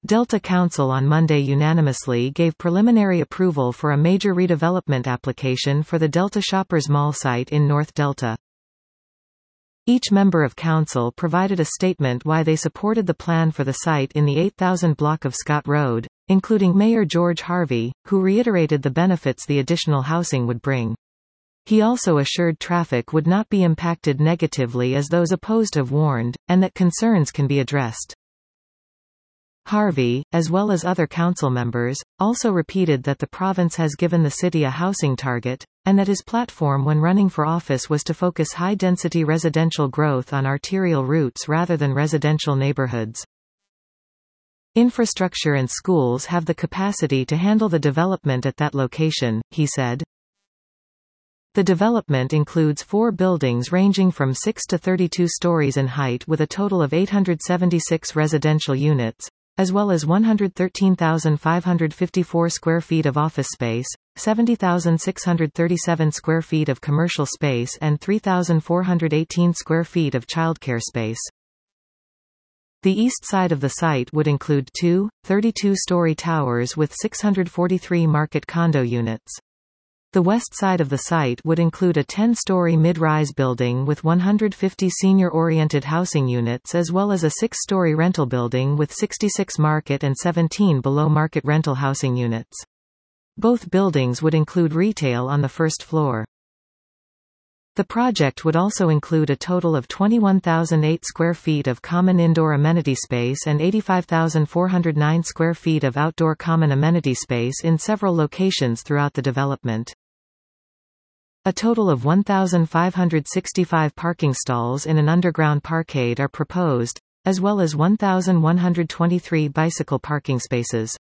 Delta Council on Monday unanimously gave preliminary approval for a major redevelopment application for the Delta Shoppers Mall site in North Delta. Each member of council provided a statement why they supported the plan for the site in the 8,000 block of Scott Road, including Mayor George Harvey, who reiterated the benefits the additional housing would bring. He also assured traffic would not be impacted negatively as those opposed have warned, and that concerns can be addressed. Harvey, as well as other council members, also repeated that the province has given the city a housing target, and that his platform when running for office was to focus high-density residential growth on arterial routes rather than residential neighborhoods. Infrastructure and schools have the capacity to handle the development at that location, he said. The development includes 4 buildings ranging from 6 to 32 stories in height with a total of 876 residential units, as well as 113,554 square feet of office space, 70,637 square feet of commercial space and 3,418 square feet of childcare space. The east side of the site would include 2 32-story towers with 643 market condo units. The west side of the site would include a 10-story mid-rise building with 150 senior-oriented housing units as well as a 6-story rental building with 66 market and 17 below-market rental housing units. Both buildings would include retail on the first floor. The project would also include a total of 21,008 square feet of common indoor amenity space and 85,409 square feet of outdoor common amenity space in several locations throughout the development. A total of 1,565 parking stalls in an underground parkade are proposed, as well as 1,123 bicycle parking spaces.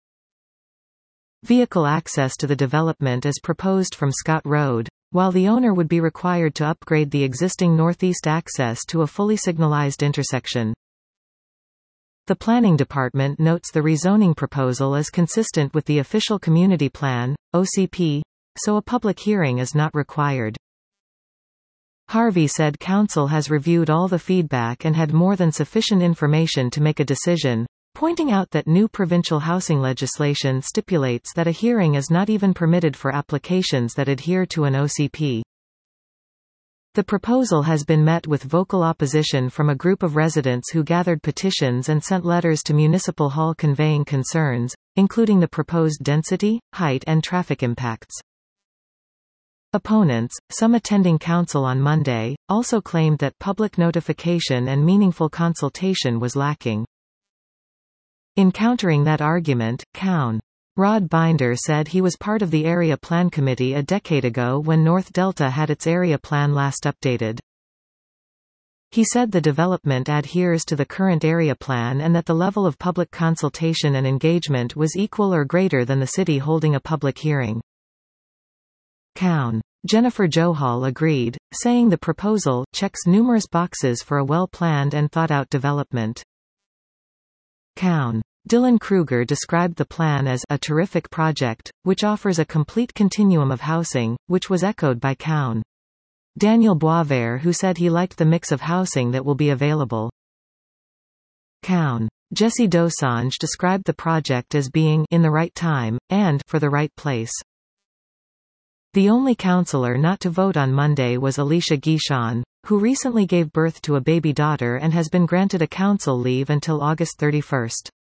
Vehicle access to the development is proposed from Scott Road, while the owner would be required to upgrade the existing northeast access to a fully signalized intersection. The Planning Department notes the rezoning proposal is consistent with the official community plan, OCP, so a public hearing is not required. Harvey said council has reviewed all the feedback and had more than sufficient information to make a decision, pointing out that new provincial housing legislation stipulates that a hearing is not even permitted for applications that adhere to an OCP. The proposal has been met with vocal opposition from a group of residents who gathered petitions and sent letters to Municipal Hall conveying concerns, including the proposed density, height and traffic impacts. Opponents, some attending council on Monday, also claimed that public notification and meaningful consultation was lacking. In countering that argument, Coun. Rod Binder said he was part of the Area Plan Committee a decade ago when North Delta had its area plan last updated. He said the development adheres to the current area plan and that the level of public consultation and engagement was equal or greater than the city holding a public hearing. Coun. Jennifer Johal agreed, saying the proposal checks numerous boxes for a well-planned and thought-out development. Coun. Dylan Kruger described the plan as a terrific project, which offers a complete continuum of housing, which was echoed by Coun. Daniel Boisvert, who said he liked the mix of housing that will be available. Coun. Jesse Dosanjh described the project as being in the right time, and for the right place. The only councillor not to vote on Monday was Alicia Guichon, who recently gave birth to a baby daughter and has been granted a council leave until August 31.